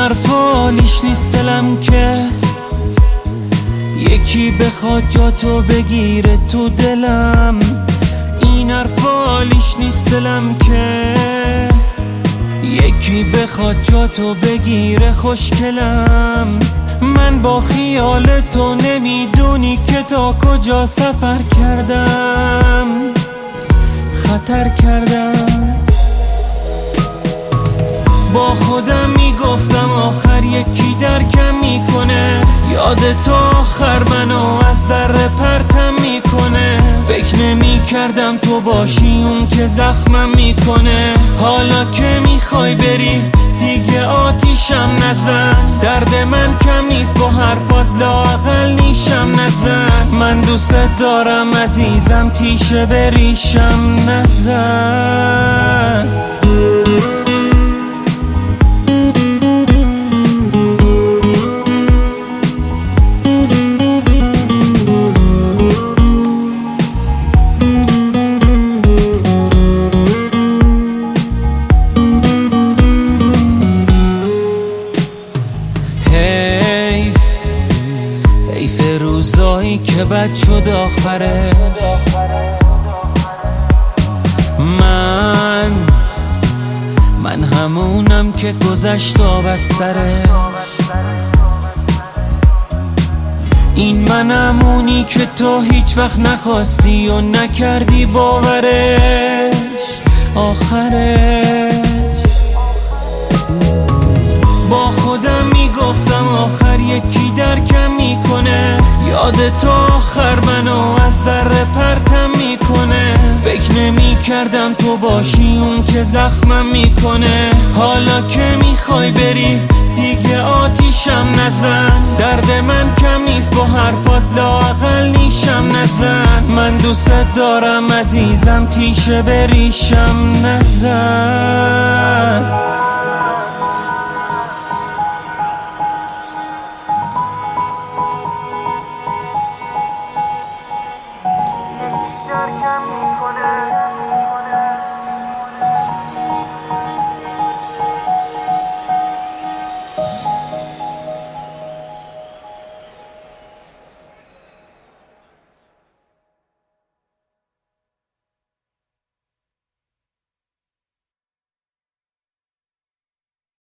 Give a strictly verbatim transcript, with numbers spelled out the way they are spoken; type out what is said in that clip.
حرفا لیش نیست دلم که یکی بخواد جا تو بگیره تو دلم. این حرفا لیش نیست دلم که یکی بخواد جا تو بگیره خوشگلم. من با خیال تو نمیدونی که تا کجا سفر کردم، خطر کردم. با خودم میگفتم آخر یکی درکم میکنه، یاد تو آخر منو از در پرتم میکنه. فکر نمی کردم تو باشی اون که زخمم میکنه. حالا که میخوای بری دیگه آتیشم نزن، درد من کم نیست با حرفات لااقل نیشم نزن. من دوست دارم عزیزم تیشه بریشم نزن. حیف روزایی که بد شد آخره. من من همونم که گذشت و بستره. این من همونی که تو هیچ وقت نخواستی و نکردی باورش آخرش. با خودم میگفتم آخر یکی درکم میکنه، یاد تو آخر منو از در پرتم میکنه. فکر نمی کردم تو باشی اون که زخمم میکنه. حالا که میخوای بری دیگه آتیشم نزن، درد من کم نیست با حرفات لااقل نیشم نزن. من دوست دارم عزیزم تیشه بریشم نزن.